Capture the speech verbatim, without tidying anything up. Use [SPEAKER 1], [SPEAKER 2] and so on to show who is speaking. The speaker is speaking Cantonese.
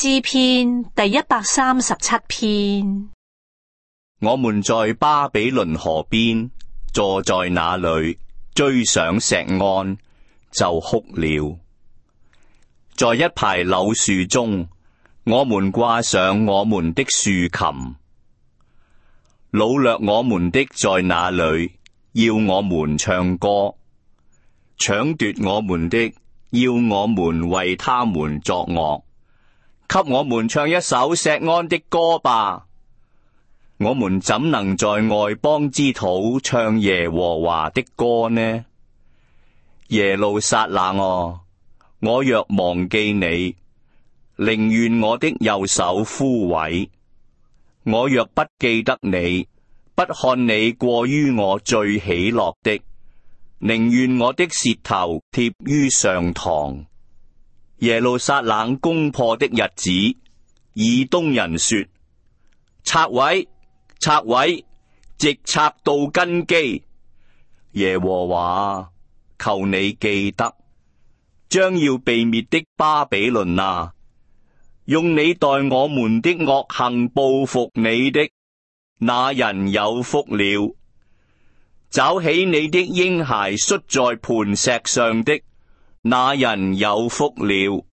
[SPEAKER 1] 詩篇第一百三十七篇。
[SPEAKER 2] 我們在巴比倫河邊坐在那裏，追想錫安，就哭了。在一排柳樹中，我們掛上我們的豎琴。擄掠我們的在那裏，要我們唱歌；搶奪我們的，要我們為他們作樂。給我們唱一首錫安的歌吧！我們怎能在外邦之土唱耶和華的歌呢？耶路撒冷啊，我若忘記你，寧願我的右手枯萎。我若不記得你，不看你過於我最喜樂的，寧願我的舌頭貼於上膛。耶路撒冷攻破的日子，以東人說：拆毀，拆毀，直拆到根基。耶和華，求你記得，將要被滅的巴比倫啊，用你待我們的惡行報復你的，那人有福了。找起你的嬰孩摔在磐石上的，那人有福了。